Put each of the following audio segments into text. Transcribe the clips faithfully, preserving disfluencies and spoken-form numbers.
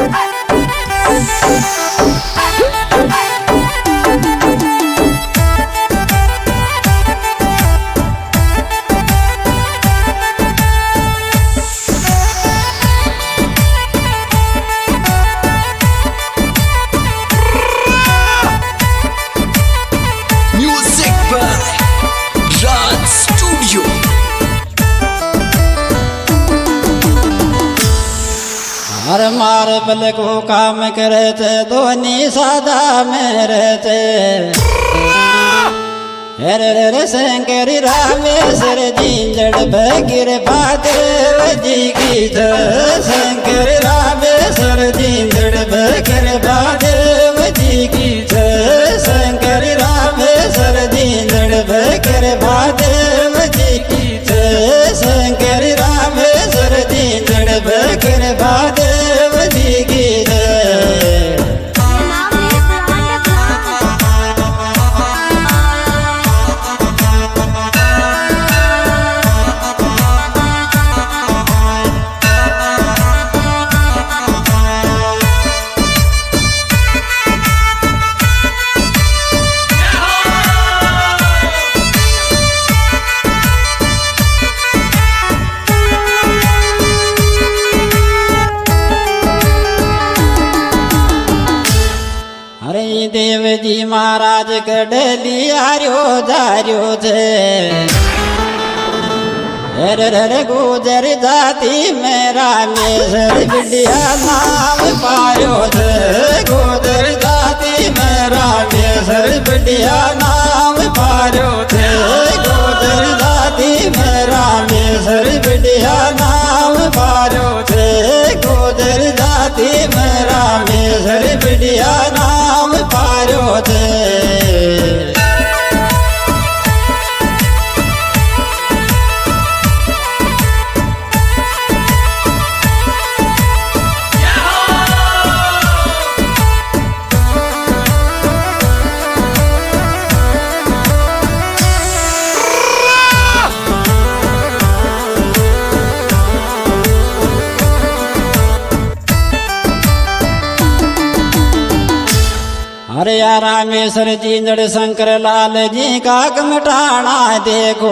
हर मार बल को काम करे थे दोनी सादा में रहते हर हर शंकरी रामेश्वर जी जड़ भगिर भादेव जी की जय शंकर रामेश्वर जी जड़ भगिर भादेव जी की जय शंकर रामेश्वर जी जड़ भगिर भादेव जी की जय शंकर रामेश्वर जी जड़ भगिर भादेव जी की जय। देव जी महाराज कड़ली आर्यो जार्यो छे हर हर गुजर जाति में रामेश्वर बिटिया नाम पायो छे गुजर जाति में रामेश्वर बिटिया नाम पायो छे गुजर जाति में रामेश्वर बिटिया नाम पायो छे गुजर जाति में रामेश्वर बिटिया नाम पायो छे। अरे या रामेश्वर जी जड़ शंकर लाल जी का कमटाना देखो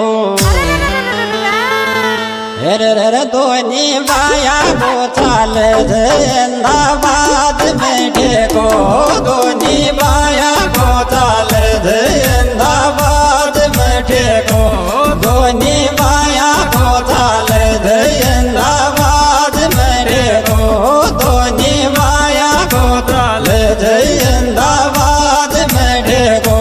हर हर दोनी बाया को चाल अहमदाबाद में देखो दोनी बाया को चाल अहमदाबाद में देखो दोनी बाया को चाल अहमदाबाद में देखो दोनी बाया को चाल अहमदाबाद में देखो।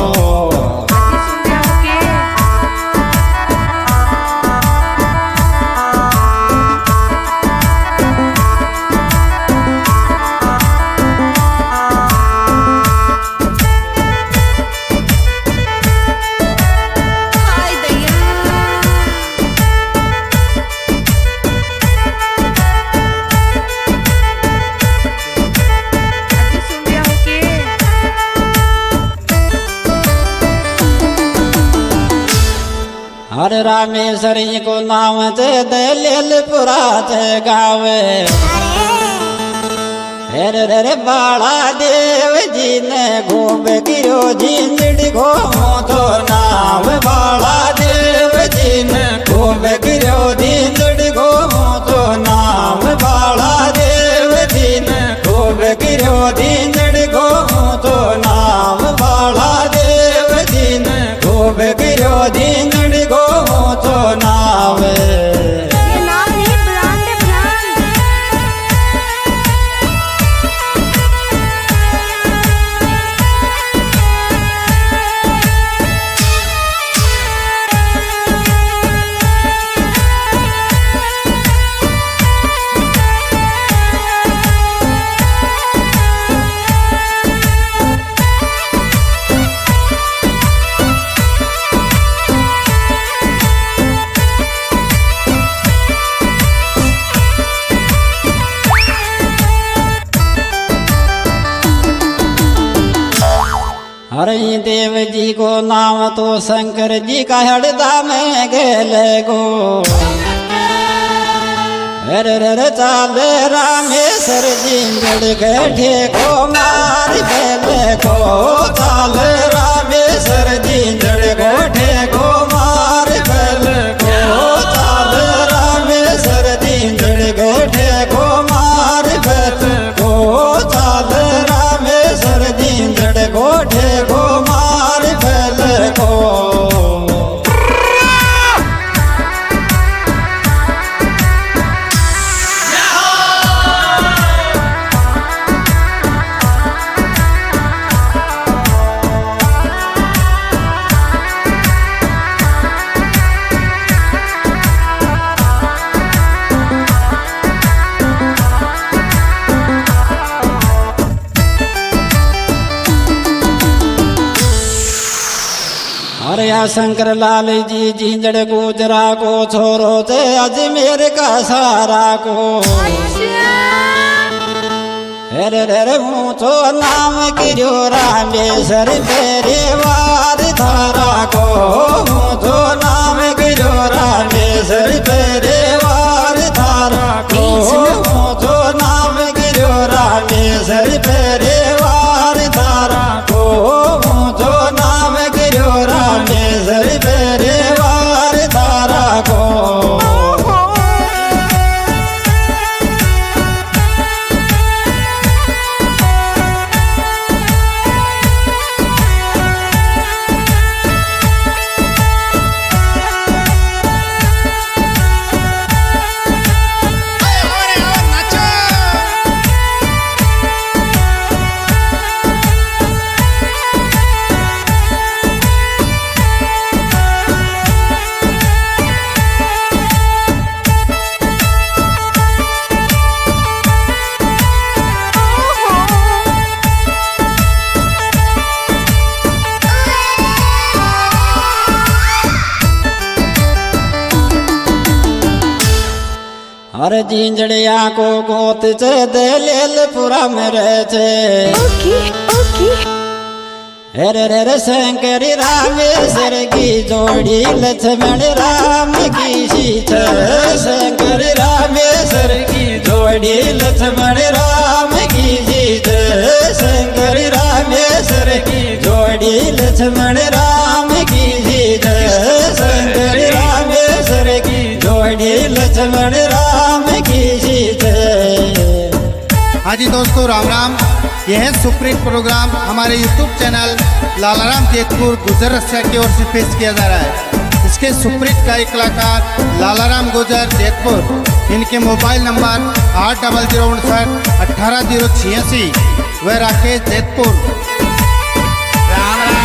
हर रामेश्वर को नाम ते दलेलपुरा ते गावे हर हर बाला देव जी ने घूम गिरो जिंदड़ी घूमो तो नाम बाला देव जी ने घूम गिरो जिंदड़ी घूमो तो नाम बाला देव जी ने घूम गिरो जिंदड़ी घूमो तो नाम बाला देव जी ने घूम गिरो जिंदड़ी घूमो तो नाम। हरि देव जी को नाम तो शंकर जी का हृदय में गेले गो रे रे रे चाले रामेश्वर जिंदड़ गठे को मार बेले को चाले रामेश्वर जिंदड़ गठे को मार बेले को चाले रामेश्वर जिंदड़ गठे को मार बेले को चाले रामेश्वर जिंदड़ गठे को मार बेले को। अरे या शंकर लाल जी जिंदड़ गुजरा को छोरो थे अजमेर का सारा को। अरे रे मुँह तो नाम किरो रामेश्वर मेरे वार धारा को। मुँह तो नाम किरो रामेश्वर मेरे वार धारा को। मुँह तो नाम किरो रामेश्वर मेरे वार धारा को। मुँह तो नाम किरो रामेश्वर मेरे वार धारा को। अरे जिंजड़िया को गोत चे दे लेलपुरा में रहे। Okay okay. अरे रे रे शंकरी रामेश्वर की जोड़ी लक्ष्मण राम की सीता। शंकरी रामेश्वर की जोड़ी लक्ष्मण राम की सीता। शंकरी रामेश्वर की जोड़ी लक्ष्मण राम की सीता। शंकरी रामेश्वर की जोड़ी लक्ष्मण राम की सीता। हाँ जी दोस्तों, राम राम। यह है सुप्रीम प्रोग्राम हमारे यूट्यूब चैनल लालाराम जेतपुर गुजर रसिया की ओर से पेश किया जा रहा है। इसके सुप्रीत का एक कलाकार लालाराम गुजर जेतपुर। इनके मोबाइल नंबर आठ डबल जीरो उनसठ अट्ठारह जीरो छियासी व राकेश जेतपुर। राम राम।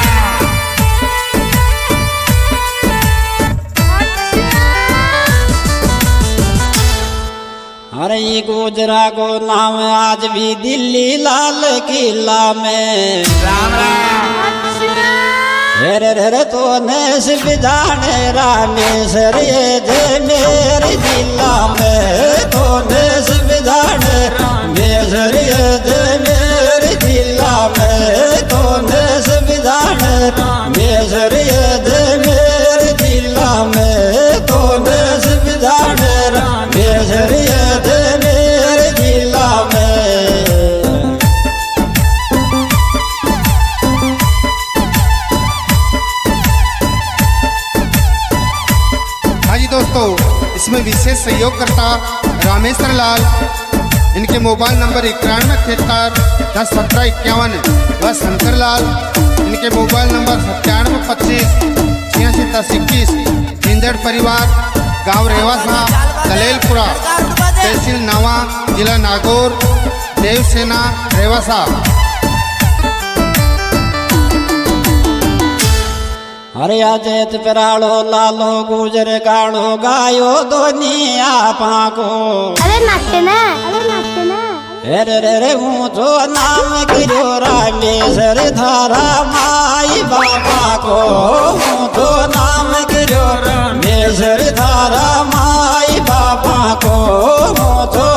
अरे ये गुजरा को नाम आज भी दिल्ली लाल किला में। राम राम। रे रे रे तो नेस बिजाने रामेश्वर ये जे मेरे जिला में। तो नेस बिजाने रामेश्वर ये जे मेरे जिला में। तो नेस बिजाने रामेश्वर ये जे मेरे जिला में। तो नेस बिजाने रामेश्वर ये जे मेरे जिला में। दोस्तों, इसमें विशेष सहयोगकर्ता रामेश्वर लाल। इनके मोबाइल नंबर इक्यानवे तिहत्तर दस सत्रह इक्यावन व शंकर लाल। इनके मोबाइल नंबर सत्तानवे पच्चीस छियासी दस इक्कीस। जिंदड़ परिवार, गांव रेवासा, दलेलपुरा, तहसील नवा, जिला नागौर, देवसेना, रेवासा। अरे अजैत पराड़ो लालो गुजर गाड़ो गायो दुनिया पाको। अरे नाचते ना, अरे नाचते ना। अरे रे रे हूँ तो नाम किरो रामेश्वर धारा माई बाबा को। हूँ तो नाम किरो रामेश्वर धारा माई बाबा को। हूँ तो